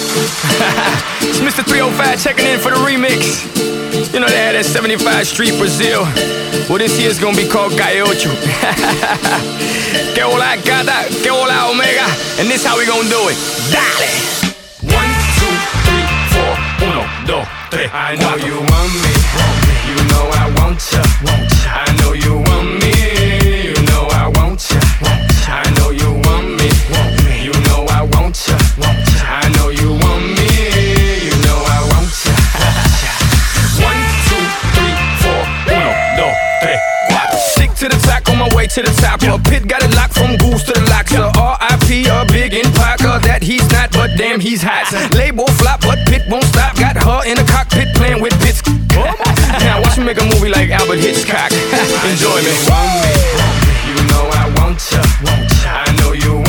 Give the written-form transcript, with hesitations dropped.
It's Mr. 305 checking in for the remix. You know they had that 75 Street Brazil. Well, this year's gonna be called Calle Ocho. Que hola gata, que hola omega. And this how we gonna do it. Dale! 1, 2, 3, 4, 1, 2, 3. I know you want me, you know I want ya. I know you want me, you know I want ya. I know you want me, you know I want ya. I know you want me, you know I want ya. 1, 2, 3, 4, 1, 2, 3, 4. Stick to the track on my way to the top. A pit got it locked from Goose to the locks. R.I.P. a big in Parker that he's not, but damn he's hot. Label flop, but Pit won't stop. Got her in the cockpit playing with bits. Now watch me make a movie like Albert Hitchcock. Enjoy me. You know I want ya. I know you want